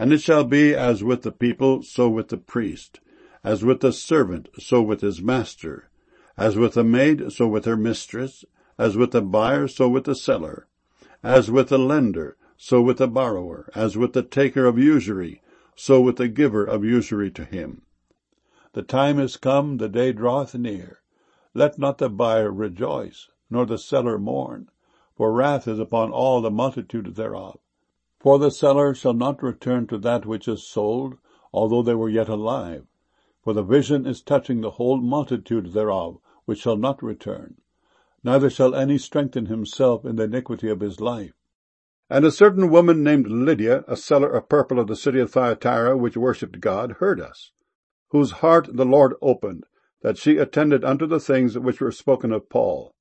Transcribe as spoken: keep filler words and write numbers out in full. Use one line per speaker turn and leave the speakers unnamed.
And it shall be as with the people, so with the priest, as with the servant, so with his master, as with the maid, so with her mistress, as with the buyer, so with the seller, as with the lender, so with the borrower, as with the taker of usury, so with the giver of usury to him. The time is come, the day draweth near. Let not the buyer rejoice, nor the seller mourn, for wrath is upon all the multitude thereof. For the seller shall not return to that which is sold, although they were yet alive. For the vision is touching the whole multitude thereof, which shall not return. Neither shall any strengthen himself in the iniquity of his life. And a certain woman named Lydia, a seller of purple of the city of Thyatira, which worshipped God, heard us, whose heart the Lord opened, that she attended unto the things which were spoken of Paul.